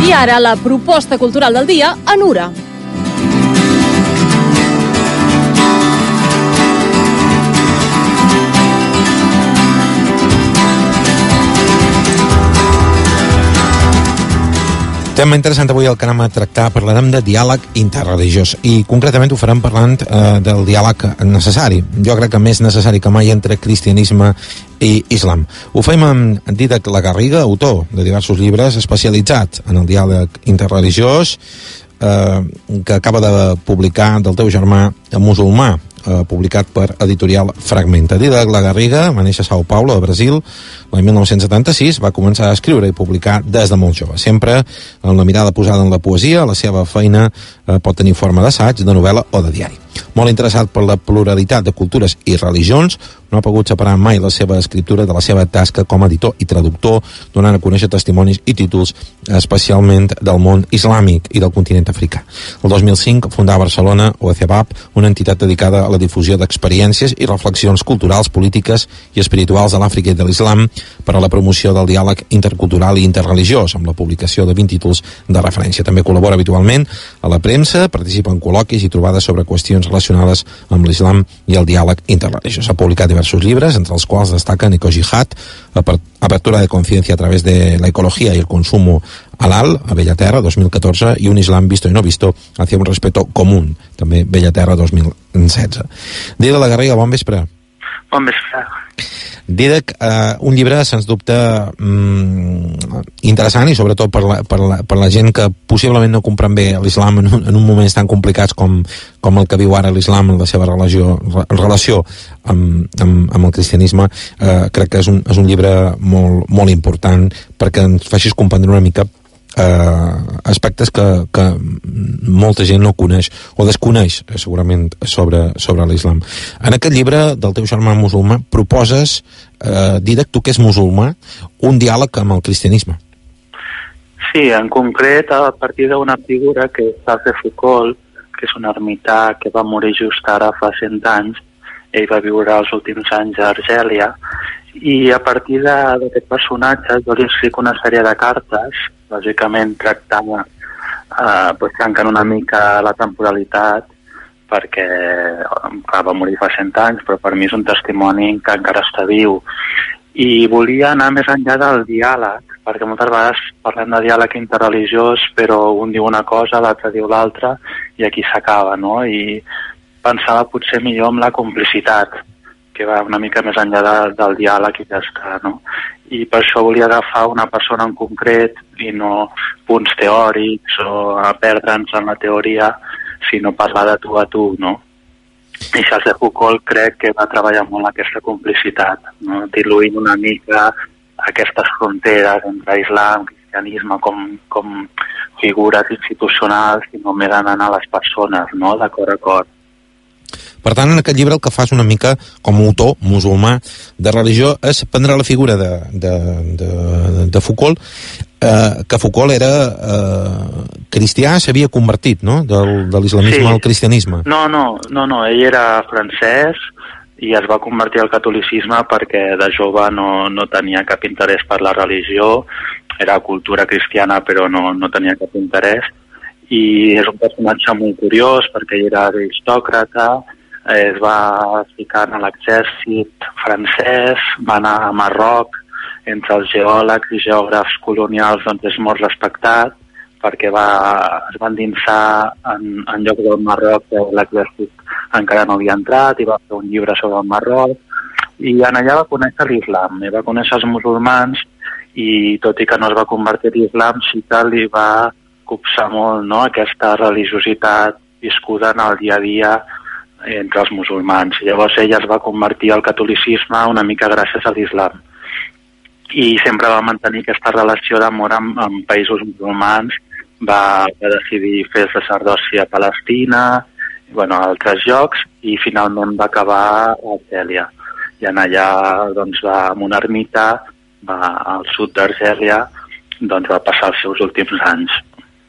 I ara la proposta cultural del dia a Nura. Tema interessant avui el que anem a tractar. Parlarem de diàleg interreligiós i concretament ho farem parlant del diàleg necessari, jo crec que més necessari que mai, entre cristianisme i islam. Ho fem amb Dídac Lagarriga, autor de diversos llibres especialitzats en el diàleg interreligiós, que acaba de publicar del teu germà musulmà, publicat per editorial Fragmenta. Dídac Lagarriga va néixer a Sao Paulo, a Brasil, l'any 1976, va començar a escriure i publicar des de molt jove, sempre amb la mirada posada en la poesia. La seva feina pot tenir forma d'assaig, de novel·la o de diari. Molt interessat per la pluralitat de cultures i religions, no ha pogut separar mai la seva escriptura de la seva tasca com a editor i traductor, donant a conèixer testimonis i títols especialment del món islàmic i del continent africà. El 2005 fundà a Barcelona OECBAP, una entitat dedicada a la difusió d'experiències i reflexions culturals, polítiques i espirituals de l'Àfrica i de l'Islam, per a la promoció del diàleg intercultural i interreligiós, amb la publicació de 20 títols de referència. També col·labora habitualment a la premsa, participa en col·loquis i trobades sobre qüestions relacionades amb l'islam i el diàleg interreligiós. Ha publicat diversos llibres, entre els quals destaquen Ecojihad, Apertura de conciencia a través de la ecología y el consumo halal, a Bellaterra, 2014, i Un islam visto y no visto hacia un respeto común, també Bellaterra, 2016. Dídac Lagarriga, bon vespre. Bon vespre. Dídac, un llibre, sens dubte, interessant, i sobretot per la gent que possiblement no comprèn bé l'islam en un moments tan complicats com el que viu ara l'islam en la seva relació amb el cristianisme. Crec que és un llibre molt important perquè ens facis comprendre una mica aspectes que molta gent no coneix o desconeix segurament sobre l'islam. En aquest llibre del teu germà musulmà proposes, Dídac, tu que és musulmà, un diàleg amb el cristianisme. Sí, en concret a partir d'una figura que és Charles de Foucault, que és un ermità que va morir just ara fa 100 anys. Ell va viure els últims anys a Argèlia, i a partir d'aquest personatge jo li escric una sèrie de cartes, lògicament tractant, trencant una mica la temporalitat, perquè va morir fa 100 anys, però per mi és un testimoni que encara està viu. I volia anar més enllà del diàleg, perquè moltes vegades parlem de diàleg interreligiós, però un diu una cosa, l'altre diu l'altra, i aquí s'acaba, no? I pensava potser millor amb la complicitat, que va una mica més enllà del diàleg i ja està, no? I per això volia agafar una persona en concret i no punts teòrics o perdre'ns en la teoria, sinó parlar de tu a tu, no? I Charles de Foucault crec que va treballar molt aquesta complicitat, no? Diluint una mica aquestes fronteres entre islam i cristianisme com figures institucionals i només anant a les persones, no? De cor a cor. Per tant, en aquest llibre el que fas una mica com a autor musulmà de religió és prendre la figura de Foucault, que Foucault era cristià, s'havia convertit, no?, de l'islamisme al cristianisme. No, ell era francès i es va convertir al catolicisme perquè de jove no tenia cap interès per la religió, era cultura cristiana però no tenia cap interès, i és un personatge molt curiós perquè ell era aristòcrata, es va ficar en l'exèrcit francès, va anar a Marroc, entre els geòlegs i geògrafs colonials doncs és molt respectat perquè es va endinsar en lloc del Marroc que l'exèrcit encara no havia entrat, i va fer un llibre sobre el Marroc, i en allà va conèixer l'islam, va conèixer els musulmans, i tot i que no es va convertir en islam, sí que li va copsar molt, no?, aquesta religiositat viscuda en el dia a dia entre els musulmans. Llavors ella es va convertir al catolicisme una mica gràcies a l'islam. I sempre va mantenir aquesta relació d'amor amb països musulmans, va decidir fer sacerdòcia a Palestina, a altres llocs, i finalment va acabar a Argèlia. I en allà va en una ermita, va al sud d'Argèlia, va passar els seus últims anys.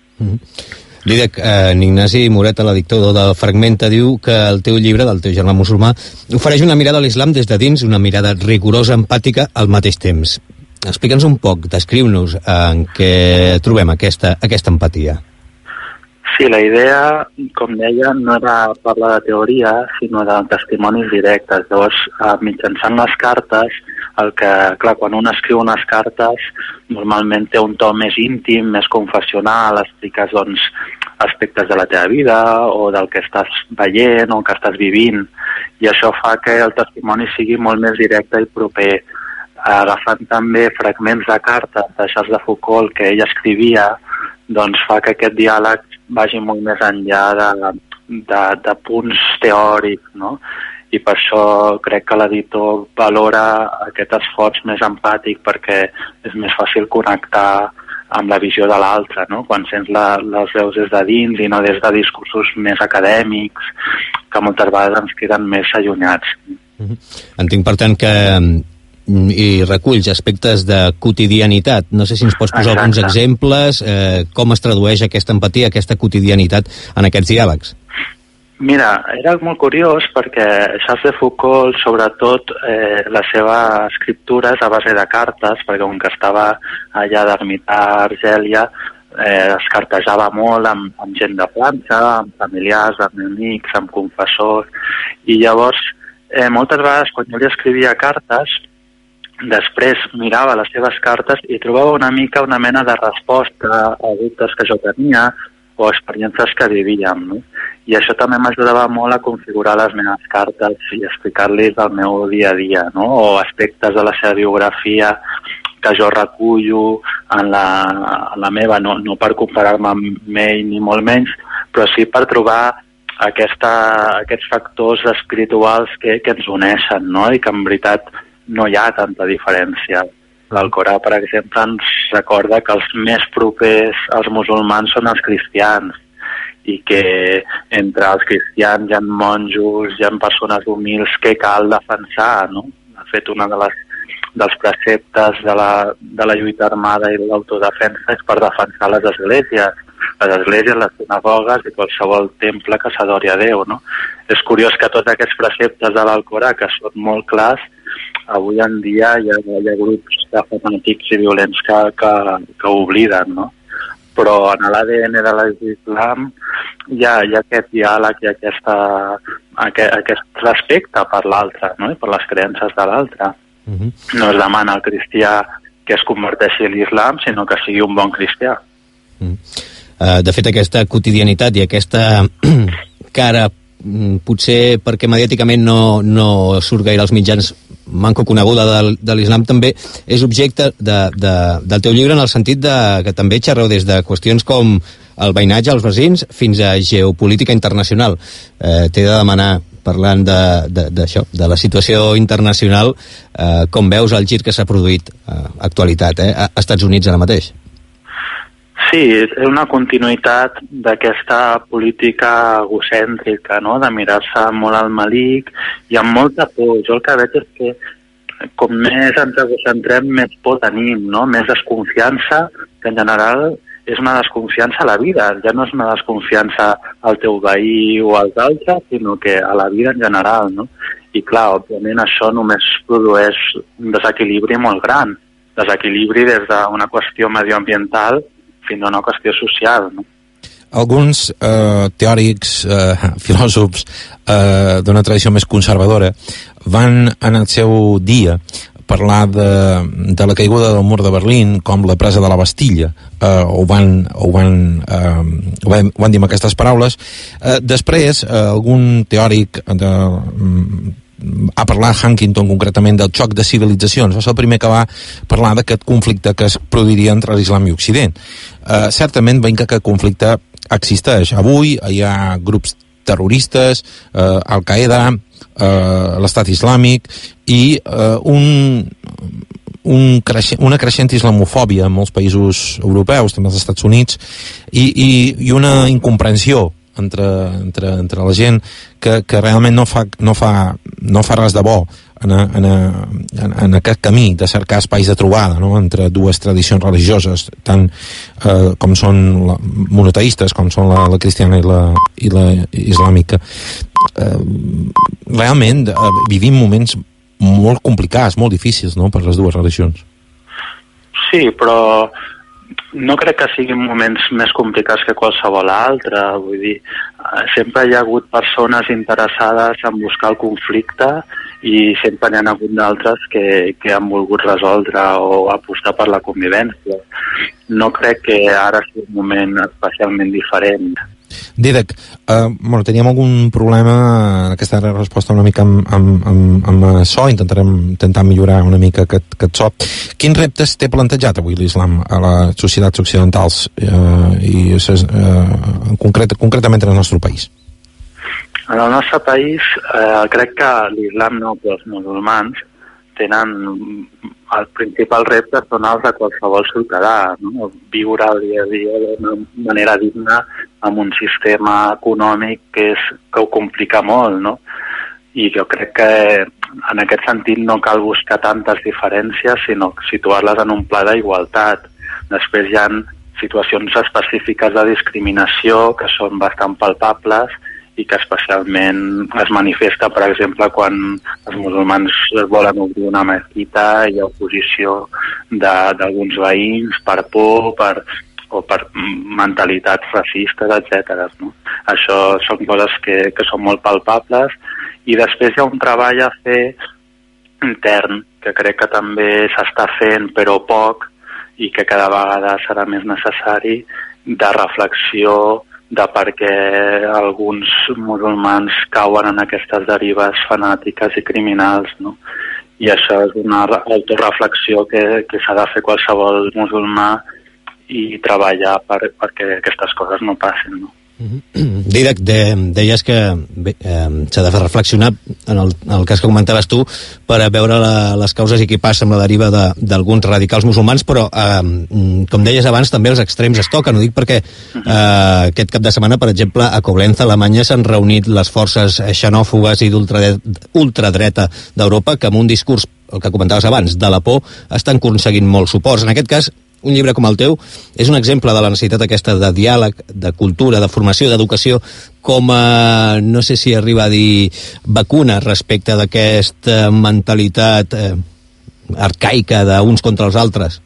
Dídac, Ignasi Moreta, l'editor de Fragmenta, diu que el teu llibre, del teu germà musulmà, ofereix una mirada a l'islam des de dins, una mirada rigorosa, empàtica al mateix temps. Explica'ns un poc, descriu-nos en què trobem aquesta empatia. Sí, la idea, com deia, no era parlar de teoria, sinó de testimonis directes. Llavors, mitjançant les cartes, clar, quan un escriu unes cartes, normalment té un to més íntim, més confessional, expliques, doncs, aspectes de la teva vida o del que estàs veient o que estàs vivint, i això fa que el testimoni sigui molt més directe i proper. Agafant també fragments de cartes de Charles de Foucault que ell escrivia, doncs fa que aquest diàleg vagi molt més enllà de punts teòrics, no? I per això crec que l'editor valora aquest esforç més empàtic, perquè és més fàcil connectar amb la visió de l'altre, no? Quan sents les veus des de dins i no des de discursos més acadèmics, que moltes vegades ens queden més allunyats. Entenc, per tant, que i reculls aspectes de quotidianitat. No sé si ens pots posar alguns exemples, com es tradueix aquesta empatia, aquesta quotidianitat en aquests diàlegs? Mira, era molt curiós perquè Charles de Foucault, sobretot, la seva escriptura és a base de cartes, perquè com que estava allà d'ermità a Argèlia, es cartejava molt amb gent de França, amb familiars, amb amics, amb confessors, i llavors moltes vegades quan jo li escrivia cartes, després mirava les seves cartes i trobava una mena de resposta a dubtes que jo tenia o experiències que vivíem, no? I això també m'ajudava molt a configurar les meves cartes i explicar-los el meu dia a dia, no? O aspectes de la seva biografia que jo recullo en la meva, no per comparar-me amb ell ni molt menys, però sí per trobar aquests factors espirituals que ens uneixen, no? I que en veritat no hi ha tanta diferència. L'Alcorà, per exemple, ens recorda que els més propers als musulmans són els cristians i que entre els cristians hi ha monjos, hi ha persones humils que cal defensar, no? De fet, un dels preceptes de la lluita armada i l'autodefensa és per defensar les esglésies, les sinagogues i qualsevol temple que s'adori a Déu, no? És curiós que tots aquests preceptes de l'Alcorà, que són molt clars, avui en dia hi ha grups de fanàtics i violents que obliden, no? Però en l'ADN de l'Islam hi ha aquest diàleg i aquest respecte per l'altre, no? I per les creences de l'altre. No es demana al cristià que es converteixi a l'Islam, sinó que sigui un bon cristià. De fet, aquesta quotidianitat i aquesta cara, potser perquè mediàticament no surt gaire als mitjans, manco coneguda de l'islam, també és objecte del teu llibre, en el sentit que també xerreu des de qüestions com el veïnatge als veïns fins a geopolítica internacional. T'he de demanar, parlant d'això, de la situació internacional, com veus el gir que s'ha produït actualitat, a Estats Units ara mateix? Sí, és una continuïtat d'aquesta política egocèntrica, no? De mirar-se molt al malic i amb molta por. Jo el que veig és que com més ens egocentrem, més por tenim, no? Més desconfiança, que en general és una desconfiança a la vida. Ja no és una desconfiança al teu veí o als altres, sinó que a la vida en general, no? I clar, òbviament això només produeix un desequilibri molt gran. Desequilibri des d'una qüestió medioambiental fins a una qüestió social, no? Alguns teòrics, filòsofs d'una tradició més conservadora van en el seu dia parlar de la caiguda del mur de Berlín com la presa de la Bastilla, ho van dir amb aquestes paraules. Després, algun teòric ha parlat, Huntington concretament, del xoc de civilitzacions. Va ser el primer que va parlar d'aquest conflicte que es produiria entre l'Islam i Occident. Certament veiem que aquest conflicte existeix. Avui hi ha grups terroristes, Al-Qaeda, l'Estat Islàmic i una creixent islamofòbia en molts països europeus, també als Estats Units, i una incomprensió entre la gent que realment no fa res de bo en aquest camí de cercar espais de trobada, no? Entre dues tradicions religioses tant com són monoteistes, com són la cristiana i la islàmica. Realment vivim moments molt complicats, molt difícils, no?, per les dues religions. Sí, però no crec que siguin moments més complicats que qualsevol altre. Vull dir, sempre hi ha hagut persones interessades en buscar el conflicte i sempre n'hi ha hagut d'altres que han volgut resoldre o apostar per la convivència. No crec que ara sigui un moment especialment diferent. Dídac, teníem algun problema en aquesta resposta una mica amb so, intentar millorar una mica aquest so. Quins reptes té plantejat avui l'islam a les societats occidentals i concretament en el nostre país? En el nostre país crec que l'islam no, però els musulmans tenen el principal repte són els de qualsevol ciutadà, no? Viure el dia a dia d'una manera digna amb un sistema econòmic que ho complica molt, no? I jo crec que en aquest sentit no cal buscar tantes diferències, sinó situar-les en un pla d'igualtat. Després hi ha situacions específiques de discriminació que són bastant palpables i que especialment es manifesta, per exemple, quan els musulmans volen obrir una mesquita i hi ha oposició d'alguns veïns per por o per mentalitats racistes, etc. No? Això són coses que són molt palpables i després hi ha un treball a fer intern que crec que també s'està fent però poc i que cada vegada serà més necessari, de reflexió de per què alguns musulmans cauen en aquestes derives fanàtiques i criminals, no? I això és una autoreflexió que s'ha de fer qualsevol musulmà i treballar perquè aquestes coses no passin, no? Dídac, deies que s'ha de fer reflexionar en el cas que comentaves tu per a veure les causes i què passa amb la deriva d'alguns radicals musulmans, però com deies abans també els extrems es toquen. Ho dic perquè aquest cap de setmana, per exemple, a Koblenz, a Alemanya, s'han reunit les forces xenòfobes i d'ultradreta d'Europa que amb un discurs, el que comentaves abans, de la por, estan aconseguint molts suports. En aquest cas, un llibre com el teu és un exemple de la necessitat aquesta de diàleg, de cultura, de formació, d'educació, com a, no sé si arriba a dir, vacuna respecte d'aquesta mentalitat arcaica d'uns contra els altres.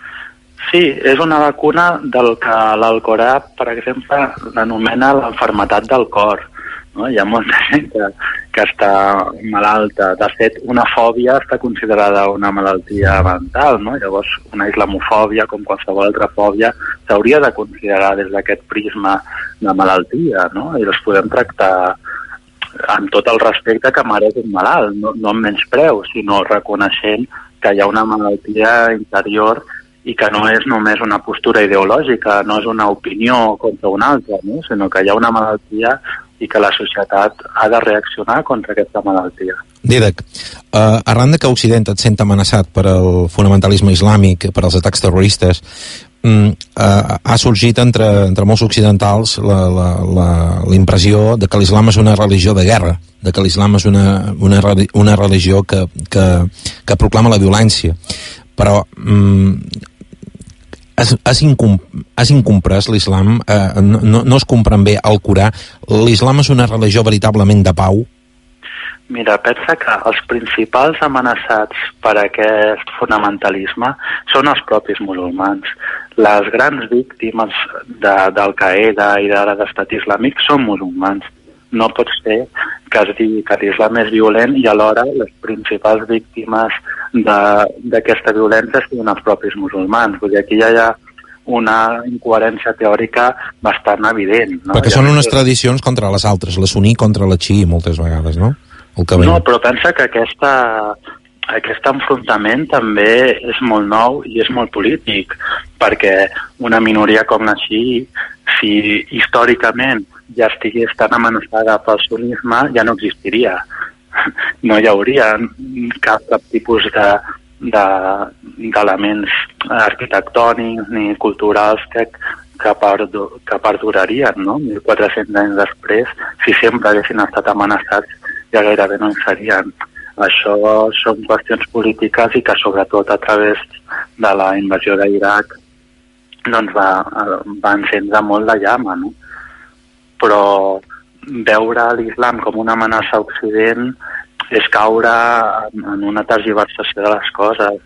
Sí, és una vacuna del que l'Alcorà, per exemple, l'anomena l'enfermetat del cor. No? Hi ha molta gent que està malalta. De fet, una fòbia està considerada una malaltia mental, no? Llavors, una islamofòbia, com qualsevol altra fòbia, s'hauria de considerar des d'aquest prisma de malaltia, no? I les podem tractar amb tot el respecte que mereix un malalt, no amb menyspreu, sinó reconeixent que hi ha una malaltia interior i que no és només una postura ideològica, no és una opinió contra una altra, no? Sinó que hi ha una malaltia i que la societat ha de reaccionar contra aquesta malaltia. Dídac, arran de que Occident et sent amenaçat per el fonamentalisme islàmic, per els atacs terroristes, ha sorgit entre molts occidentals la impressió de que l'islam és una religió de guerra, de que l'islam és una religió que proclama la violència. Però has incomprès l'islam, no es comprèn bé el Corà. L'islam és una religió veritablement de pau? Mira, pensa que els principals amenaçats per aquest fonamentalisme són els propis musulmans. Les grans víctimes d'Al-Qaeda i de l'Estat Islàmic són musulmans. No pot ser que es digui que l'islam és violent i alhora les principals víctimes d'aquesta violència siguin els propis musulmans. Vull dir, aquí ja hi ha una incoherència teòrica bastant evident. No? Perquè són unes tradicions contra les altres, la suní contra la xií moltes vegades, no? No, però pensa que aquest enfrontament també és molt nou i és molt polític, perquè una minoria com la xií, si històricament ja estigués tan amenaçada pel sunisme, ja no existiria. No hi hauria cap tipus d'elements arquitectònics ni culturals que perdurarien, no? 1.400 anys després, si sempre haguessin estat amenaçats, ja gairebé no hi serien. Això són qüestions polítiques i que sobretot a través de la invasió d'Iraq doncs va encendre molt la llama, no? Però veure l'islam com una amenaça a Occident és caure en una tergiversació de les coses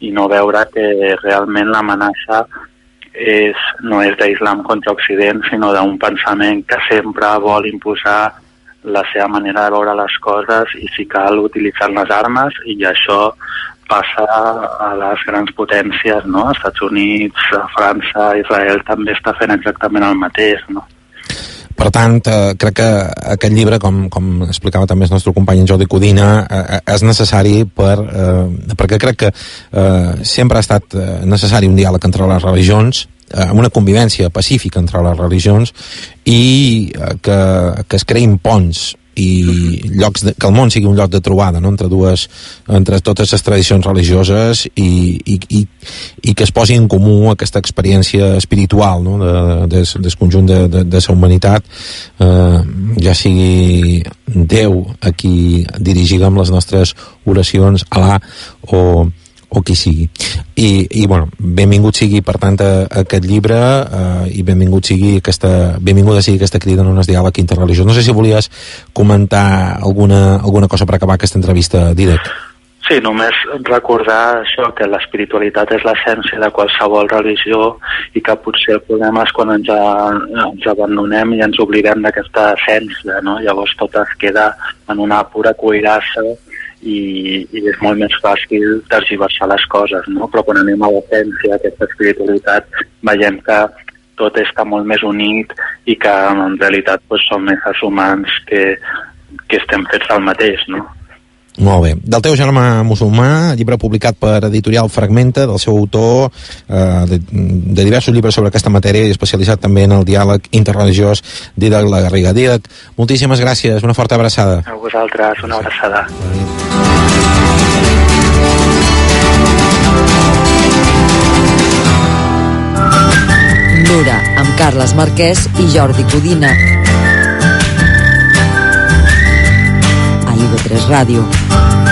i no veure que realment l'amenaça no és d'Islam contra Occident, sinó d'un pensament que sempre vol imposar la seva manera de veure les coses i si cal utilitzar les armes, i això passa a les grans potències, no? Estats Units, França, Israel també està fent exactament el mateix, no? Per tant, crec que aquest llibre, com explicava també el nostre company en Jordi Codina, és necessari perquè crec que sempre ha estat necessari un diàleg entre les religions, amb una convivència pacífica entre les religions, i que es creïn ponts i que el món sigui un lloc de trobada, no? entre totes les tradicions religioses i que es posi en comú aquesta experiència espiritual, no? del conjunt de la humanitat, ja sigui Déu a qui dirigim les nostres oracions, Alà o qui sigui. I bueno, benvingut sigui per tant aquest llibre, i benvinguda sigui aquesta crida en un diàleg interreligiós. No sé si volies comentar alguna cosa per acabar aquesta entrevista, Dídac. Sí, només recordar això, que l'espiritualitat és l'essència de qualsevol religió i que potser el problema és quan ens abandonem i ens oblidem d'aquesta essència, no? Llavors tot es queda en una pura cuirassa i és molt més fàcil tergiversar les coses, no? Però quan anem a l'essència, aquesta espiritualitat, veiem que tot està molt més unit i que en realitat som éssers humans que estem fets del mateix, no? Molt bé. Del teu germà musulmà, llibre publicat per editorial Fragmenta, del seu autor, de diversos llibres sobre aquesta matèria i especialitzat també en el diàleg interreligiós, Dídac Lagarriga. Dídac, moltíssimes gràcies, una forta abraçada. A vosaltres, una abraçada. Nura, amb Carles Marquès i Jordi Codina. A IB3 Ràdio.